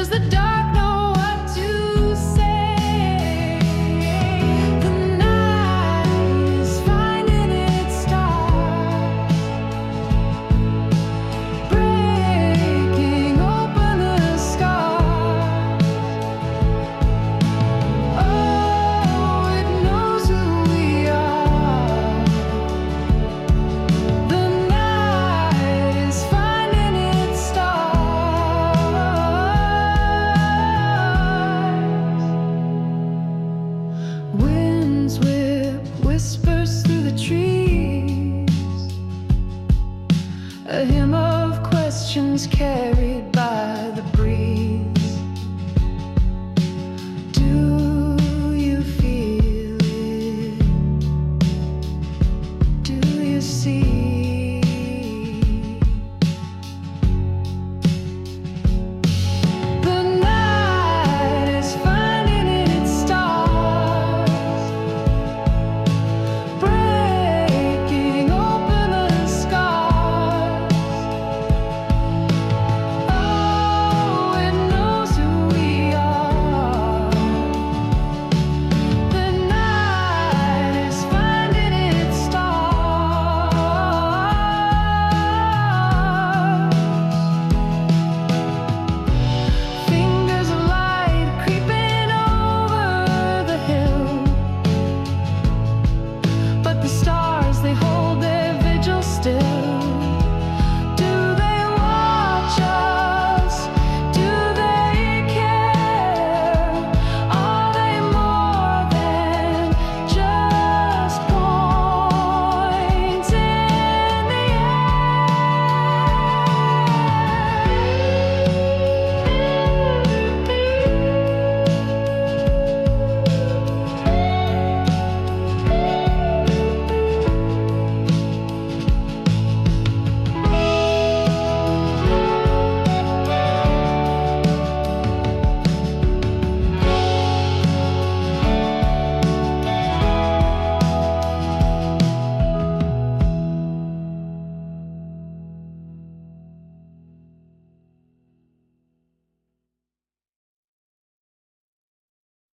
Does the dark know what to say? The night is finding its stars, breaking open the scars. Oh, it knows who we are. The night is finding its stars. Winds whip whispers through the trees, a hymn of questions carried by